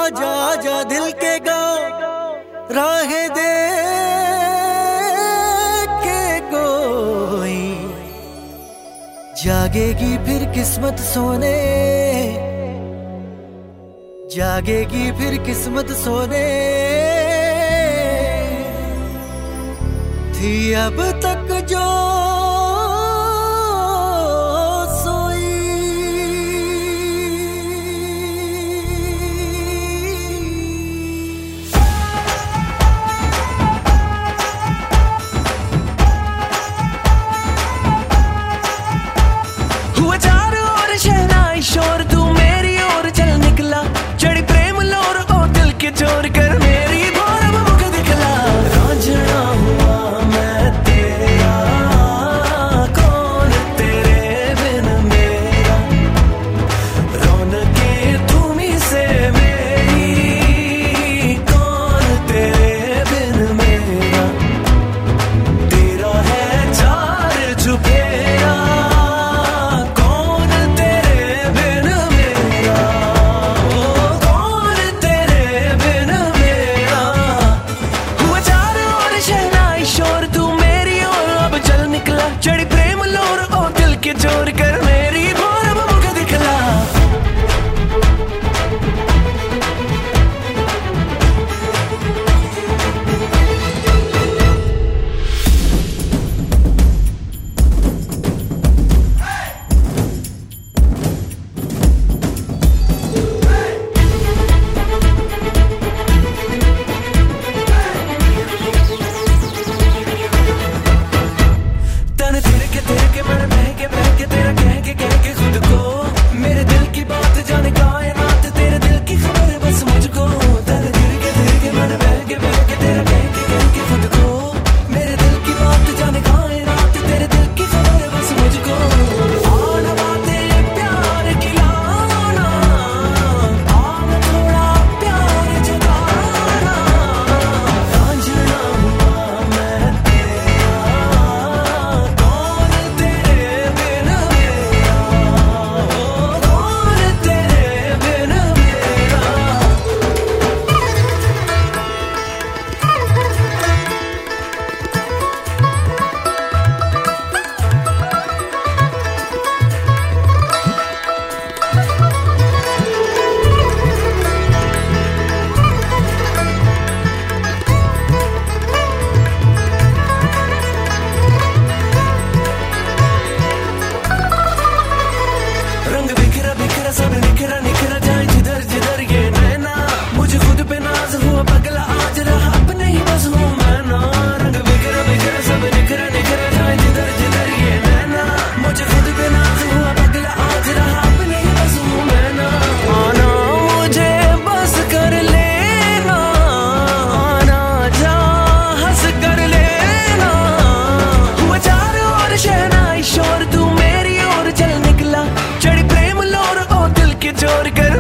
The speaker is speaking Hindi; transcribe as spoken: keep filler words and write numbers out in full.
आजा आजा दिल के गाँव राह दे के कोई जागेगी फिर किस्मत सोने, जागेगी फिर किस्मत सोने थी अब तक जो शोर तू मेरी ओर चल निकला, चढ़ी प्रेम लोर ओ दिल के चोर कर मेरी भोर मुख दिखला। रांझना हुआ मैं तेरा, कौन तेरे बिन मेरा, रौनकें तुम्हीं से मेरी, कौन तेरे बिन मेरा, तेरा है चार चुफेरा, चढ़ी प्रेम लोर ओ दिल के चोर कर मेरी भोर मुख दिखला। सब निखरा निखरा जाए जिधर जिधर ये नैना, मुझे खुद पे नाज हुआ पगला आज रहा अपने ही बस हूँ मैं ना। रंग बिखरा बिखरा सब निखरा निखरा जाए जिधर जिधर ये नैना, मुझे खुद पे नाज हुआ पगला आज रहा अपने ही बस हूँ मैं ना। आना मुझे बस कर लेना, आना जा हंस कर लेना, हुआ चारों ओर शहनाई शोर तू मेरी ओर चल निकला, चढ़ी प्रेम लोर दिल के चोर कर